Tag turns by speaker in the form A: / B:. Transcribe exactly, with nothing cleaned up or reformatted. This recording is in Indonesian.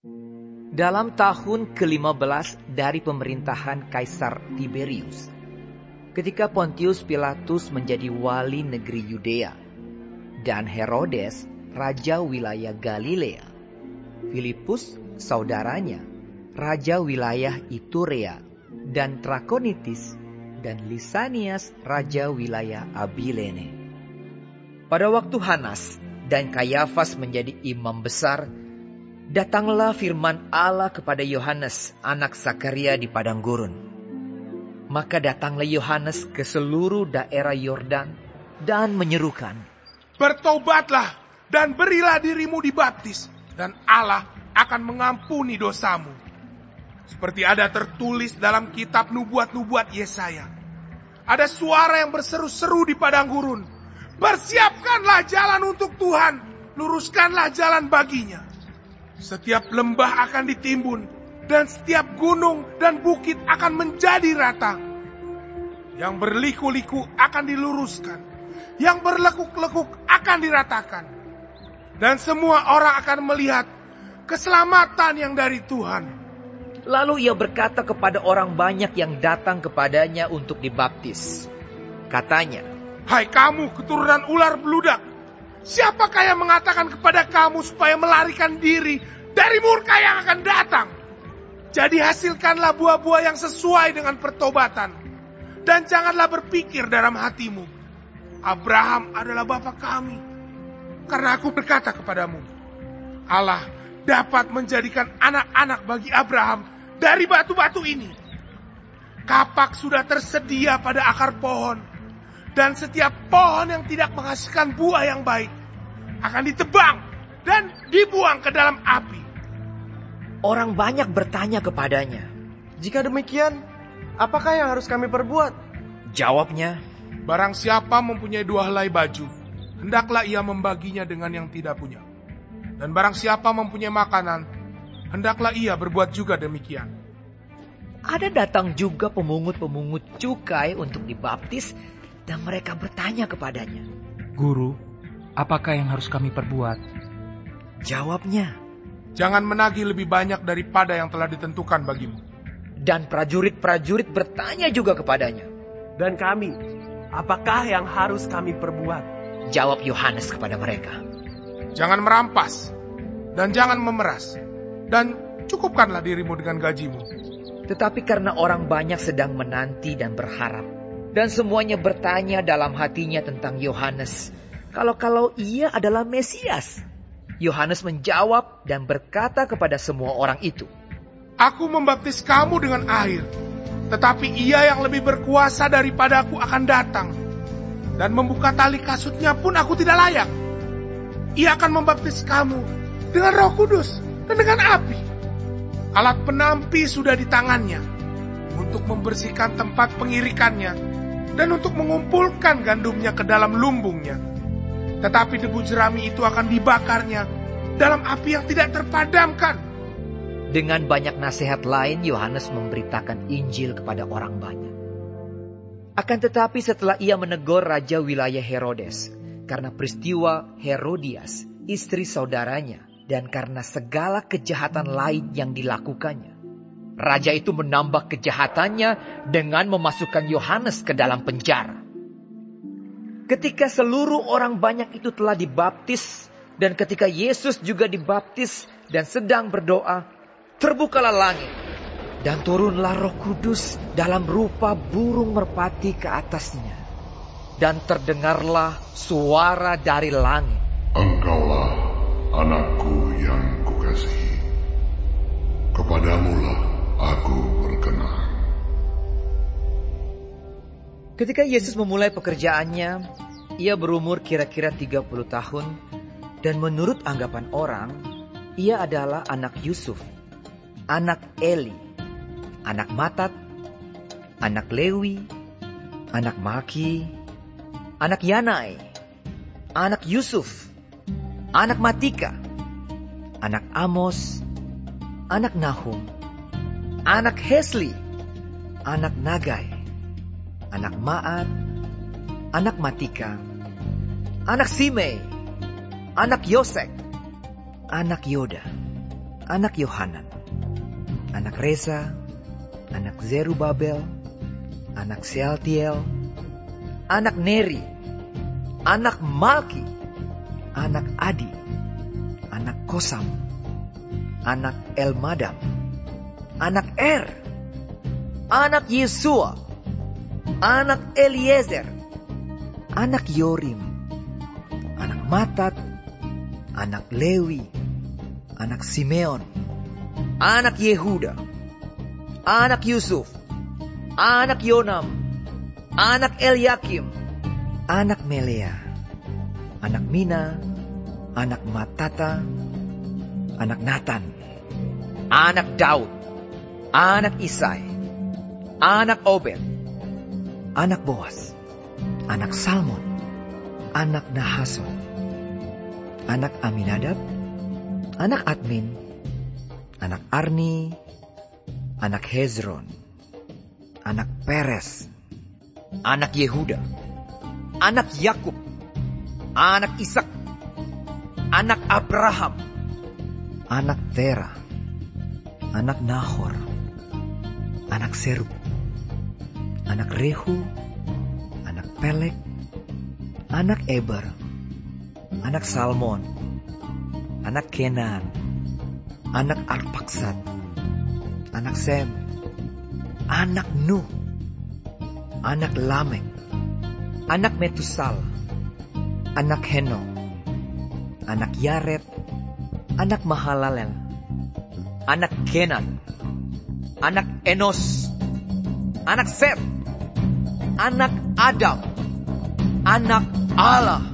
A: Dalam tahun kelima belas dari pemerintahan Kaisar Tiberius, ketika Pontius Pilatus menjadi wali negeri Yudea, dan Herodes, raja wilayah Galilea, Filipus, saudaranya, raja wilayah Iturea, dan Trakonitis, dan Lisanias, raja wilayah Abilene. Pada waktu Hanas dan Kayafas menjadi imam besar, datanglah firman Allah kepada Yohanes, anak Zakaria di padang gurun. Maka datanglah Yohanes ke seluruh daerah Yordan dan menyerukan,
B: "Bertobatlah dan berilah dirimu dibaptis, dan Allah akan mengampuni dosamu. Seperti ada tertulis dalam kitab nubuat-nubuat Yesaya. Ada suara yang berseru-seru di padang gurun, bersiapkanlah jalan untuk Tuhan, luruskanlah jalan baginya. Setiap lembah akan ditimbun, dan setiap gunung dan bukit akan menjadi rata. Yang berliku-liku akan diluruskan, yang berlekuk-lekuk akan diratakan. Dan semua orang akan melihat keselamatan yang dari Tuhan."
A: Lalu ia berkata kepada orang banyak yang datang kepadanya untuk dibaptis. Katanya,
B: "Hai kamu keturunan ular beludak, siapakah yang mengatakan kepada kamu supaya melarikan diri dari murka yang akan datang? Jadi hasilkanlah buah-buah yang sesuai dengan pertobatan. Dan janganlah berpikir dalam hatimu, Abraham adalah bapa kami. Karena aku berkata kepadamu, Allah dapat menjadikan anak-anak bagi Abraham dari batu-batu ini. Kapak sudah tersedia pada akar pohon, dan setiap pohon yang tidak menghasilkan buah yang baik akan ditebang dan dibuang ke dalam api."
A: Orang banyak bertanya kepadanya.
C: "Jika demikian, apakah yang harus kami perbuat?"
A: Jawabnya,
B: "Barang siapa mempunyai dua helai baju, hendaklah ia membaginya dengan yang tidak punya. Dan barang siapa mempunyai makanan, hendaklah ia berbuat juga demikian."
A: Ada datang juga pemungut-pemungut cukai untuk dibaptis, dan mereka bertanya kepadanya.
D: "Guru, apakah yang harus kami perbuat?"
A: Jawabnya,
B: "Jangan menagih lebih banyak daripada yang telah ditentukan bagimu."
A: Dan prajurit-prajurit bertanya juga kepadanya.
C: "Dan kami, apakah yang harus kami perbuat?"
A: Jawab Yohanes kepada mereka,
B: "Jangan merampas, dan jangan memeras, dan cukupkanlah dirimu dengan gajimu."
A: Tetapi karena orang banyak sedang menanti dan berharap, dan semuanya bertanya dalam hatinya tentang Yohanes, kalau-kalau ia adalah Mesias, Yohanes menjawab dan berkata kepada semua orang itu,
B: "Aku membaptis kamu dengan air, tetapi ia yang lebih berkuasa daripada aku akan datang, dan membuka tali kasutnya pun aku tidak layak. Ia akan membaptis kamu dengan Roh Kudus dan dengan api. Alat penampi sudah di tangannya untuk membersihkan tempat pengirikannya dan untuk mengumpulkan gandumnya ke dalam lumbungnya. Tetapi debu jerami itu akan dibakarnya dalam api yang tidak terpadamkan."
A: Dengan banyak nasihat lain, Yohanes memberitakan Injil kepada orang banyak. Akan tetapi setelah ia menegur raja wilayah Herodes, karena peristiwa Herodias, istri saudaranya, dan karena segala kejahatan lain yang dilakukannya, raja itu menambah kejahatannya dengan memasukkan Yohanes ke dalam penjara. Ketika seluruh orang banyak itu telah dibaptis, dan ketika Yesus juga dibaptis dan sedang berdoa, terbukalah langit, dan turunlah Roh Kudus dalam rupa burung merpati ke atasnya. Dan terdengarlah suara dari langit,
E: "Engkaulah anakku yang kukasihi, kepadamulah aku berkenan."
A: Ketika Yesus memulai pekerjaannya, ia berumur kira-kira tiga puluh tahun, dan menurut anggapan orang, ia adalah anak Yusuf, anak Eli, anak Matat, anak Lewi, anak Malki, anak Yanai, anak Yusuf, anak Matika, anak Amos, anak Nahum, anak Hesli, anak Nagai, anak Maat, anak Matika, anak Simei, anak Yosek, anak Yoda, anak Yohanan, anak Resa, anak Zerubabel, anak Sealtiel, anak Neri, anak Malki, anak Adi, anak Kosam, anak Elmadam, anak Er, anak Yesua, anak Eliezer, anak Yorim, anak Matat, anak Lewi, anak Simeon, anak Yehuda, anak Yusuf, anak Yonam, anak Eliakim, anak Melea, anak Mina, anak Matata, anak Natan, anak Daud, anak Isai, anak Obed, anak Boas, anak Salmon, anak Nahason, anak Aminadab, anak Admin, anak Arni, anak Hezron, anak Peres, anak Yehuda, anak Yakub, anak Ishak, anak Abraham, anak Tera, anak Nahor, anak Serug, anak Rehu, anak Pelek, anak Eber, anak Salmon, anak Kenan, anak Arpaksad, anak Sem, anak Nuh, anak Lamek, anak Metusal, anak Henok, anak Yared, anak Mahalalel, anak Kenan, anak Enos, anak Set, anak Adam, anak Allah,